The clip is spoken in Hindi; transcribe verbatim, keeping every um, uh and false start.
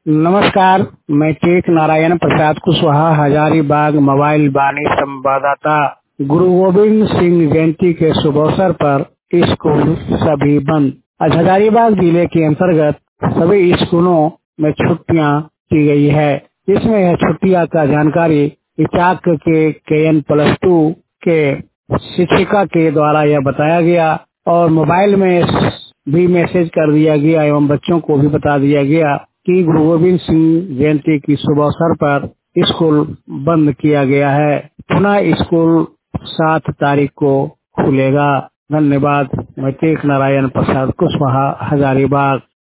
नमस्कार, मैं टेक नारायण प्रसाद कुशवाहा हजारीबाग मोबाइल वाणी संवाददाता। गुरु गोविंद सिंह जयंती के शुभ अवसर पर स्कूल सभी बंद। आज हजारीबाग जिले के अंतर्गत सभी स्कूलों में छुट्टियां की गई है। इसमें यह छुट्टियां का जानकारी इचाक के के एन प्लस टू के शिक्षिका के द्वारा यह बताया गया और मोबाइल में भी मैसेज कर दिया गया एवं बच्चों को भी बता दिया गया कि गुरु गोविंद सिंह जयंती की शुभ अवसर पर स्कूल बंद किया गया है। पुनः स्कूल सात तारीख को खुलेगा। धन्यवाद। मैं टेक नारायण प्रसाद कुशवाहा हजारीबाग।